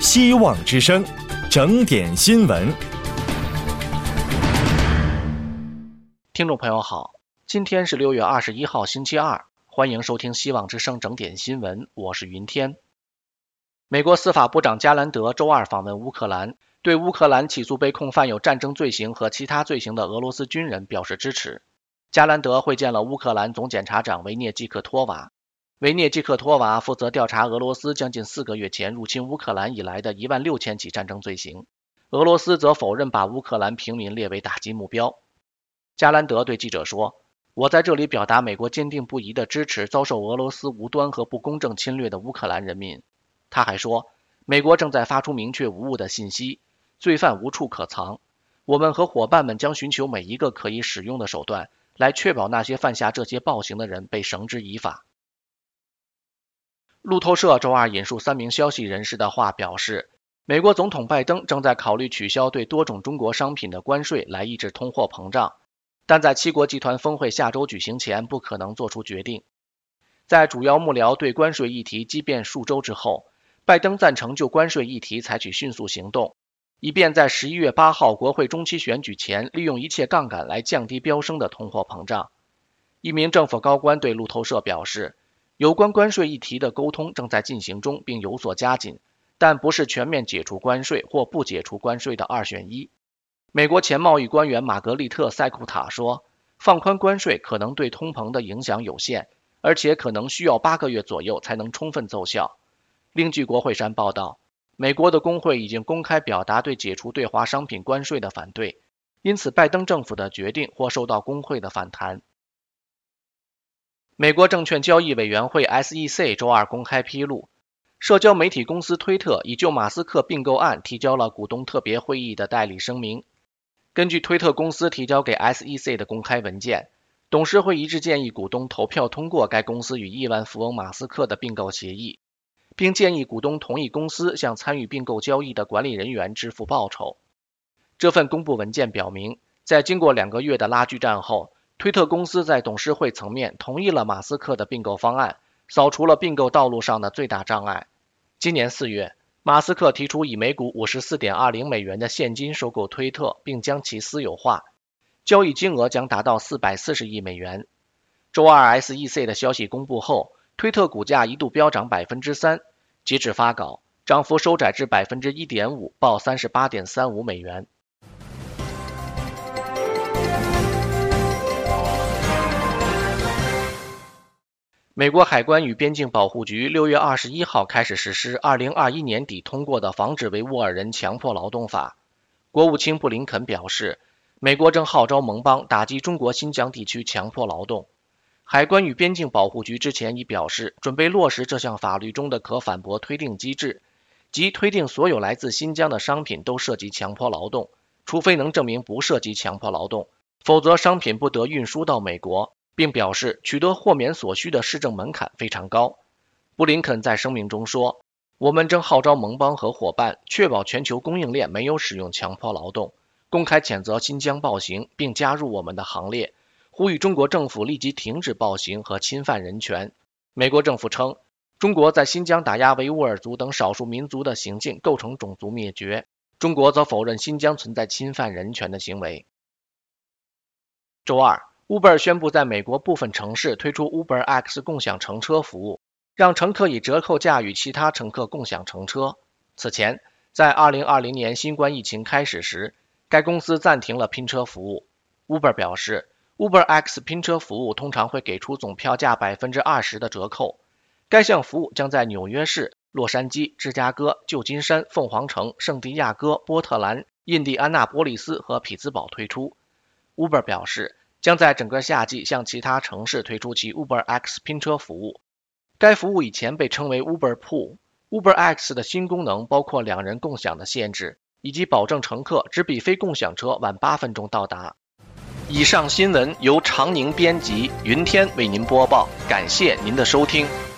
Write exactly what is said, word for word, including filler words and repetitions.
希望之声，整点新闻。 听众朋友好，今天是六月二十一号星期二，欢迎收听希望之声整点新闻，我是云天。美国司法部长加兰德周二访问乌克兰，对乌克兰起诉被控犯有战争罪行和其他罪行的俄罗斯军人表示支持。加兰德会见了乌克兰总检察长维涅季克托娃。维涅季克托娃负责调查俄罗斯将近四个月前入侵乌克兰以来的一万六千起战争罪行，俄罗斯则否认把乌克兰平民列为打击目标。加兰德对记者说，我在这里表达美国坚定不移地支持遭受俄罗斯无端和不公正侵略的乌克兰人民。他还说，美国正在发出明确无误的信息，罪犯无处可藏，我们和伙伴们将寻求每一个可以使用的手段，来确保那些犯下这些暴行的人被绳之以法。路透社周二引述三名消息人士的话表示，美国总统拜登正在考虑取消对多种中国商品的关税来抑制通货膨胀，但在七国集团峰会下周举行前不可能做出决定。在主要幕僚对关税议题激辩数周之后，拜登赞成就关税议题采取迅速行动，以便在十一月八号国会中期选举前利用一切杠杆来降低飙升的通货膨胀。一名政府高官对路透社表示，有关关税议题的沟通正在进行中并有所加紧，但不是全面解除关税或不解除关税的二选一。美国前贸易官员玛格丽特·塞库塔说，放宽关税可能对通膨的影响有限，而且可能需要八个月左右才能充分奏效。另据国会山报道，美国的工会已经公开表达对解除对华商品关税的反对，因此拜登政府的决定或受到工会的反弹。美国证券交易委员会 S E C 周二公开披露，社交媒体公司推特已就马斯克并购案提交了股东特别会议的代理声明。根据推特公司提交给 S E C 的公开文件，董事会一致建议股东投票通过该公司与亿万富翁马斯克的并购协议，并建议股东同意公司向参与并购交易的管理人员支付报酬。这份公布文件表明，在经过两个月的拉锯战后，推特公司在董事会层面同意了马斯克的并购方案，扫除了并购道路上的最大障碍。今年四月，马斯克提出以每股 五十四点二零美元的现金收购推特，并将其私有化，交易金额将达到四百四十亿美元。周二 S E C 的消息公布后，推特股价一度飙涨 百分之三， 截至发稿，涨幅收窄至 百分之一点五， 报 三十八点三五美元。美国海关与边境保护局六月二十一号开始实施二零二一年底通过的防止维吾尔人强迫劳动法。国务卿布林肯表示，美国正号召盟邦打击中国新疆地区强迫劳动。海关与边境保护局之前已表示，准备落实这项法律中的可反驳推定机制，即推定所有来自新疆的商品都涉及强迫劳动，除非能证明不涉及强迫劳动，否则商品不得运输到美国，并表示取得豁免所需的市政门槛非常高。布林肯在声明中说，我们正号召盟邦和伙伴确保全球供应链没有使用强迫劳动，公开谴责新疆暴行，并加入我们的行列，呼吁中国政府立即停止暴行和侵犯人权。美国政府称，中国在新疆打压维吾尔族等少数民族的行径构成种族灭绝，中国则否认新疆存在侵犯人权的行为。周二Uber 宣布在美国部分城市推出 UberX 共享乘车服务，让乘客以折扣价与其他乘客共享乘车。此前，在二零二零年新冠疫情开始时，该公司暂停了拼车服务。Uber 表示， UberX 拼车服务通常会给出总票价 百分之二十 的折扣。该项服务将在纽约市、洛杉矶、芝加哥、旧金山、凤凰城、圣地亚哥、波特兰、印第安纳波利斯和匹兹堡推出。Uber 表示，将在整个夏季向其他城市推出其 UberX 拼车服务。该服务以前被称为 Uber Pool。UberX 的新功能包括两人共享的限制，以及保证乘客只比非共享车晚八分钟到达。以上新闻由常宁编辑，云天为您播报，感谢您的收听。